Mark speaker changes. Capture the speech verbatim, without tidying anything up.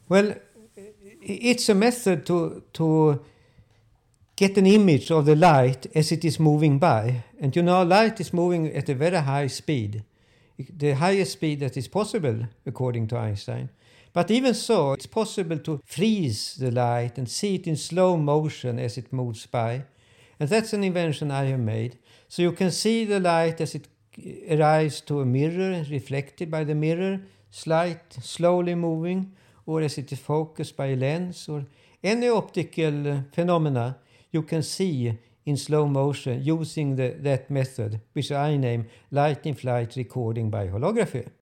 Speaker 1: Well, it's a method to to get an image of the light as it is moving by. And you know, light is moving at a very high speed, the highest speed that is possible, according to Einstein. But even so, it's possible to freeze the light and see it in slow motion as it moves by. And that's an invention I have made. So you can see the light as it arrives to a mirror, reflected by the mirror, slight, slowly moving, or as it is focused by a lens, or any optical phenomena you can see in slow motion using the, that method, which I name light in flight recording by holography.